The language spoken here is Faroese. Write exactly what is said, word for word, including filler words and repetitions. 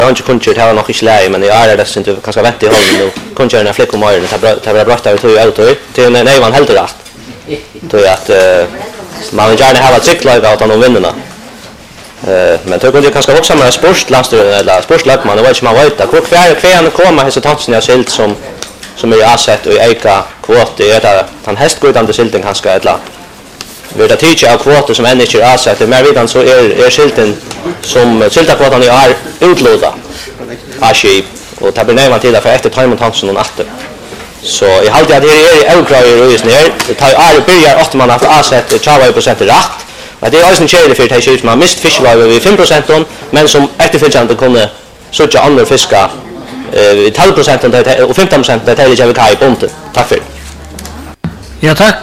Jag har inte kunnat ha något i släge, men jag är det inte ganska vänta i hållen och kunnat göra flickor med öronen. Det har brått av tog ut och till nej man helt rätt. Då att man vill gärna ha ett cyklag av de vinnarna. Eh men då kunde jag kanske också med sportlandstyrelsen eller sportlagman, det var inte man vet att hur kvar kvar kommer hela tansen jag silt som som är asset och eka kvot det är där han hästgårdande silten kanske eller vi det teacher av kvoter som ännu inte är asset men redan så är är silten som siltakvotan är utlåda ashi och tar benämna till för efter time tansen och natten. Så jag hade att det är outcry rules ner. Det tar är börjar åtta man att asset tjugo procent rätt. Men det är också en chans för att det man mist fiskval vid fem procent men som efterföljande kunde söka andra fiska eh tolv procent och femton procent det är det jag vill ha i bonten. Tack för. Ja tack.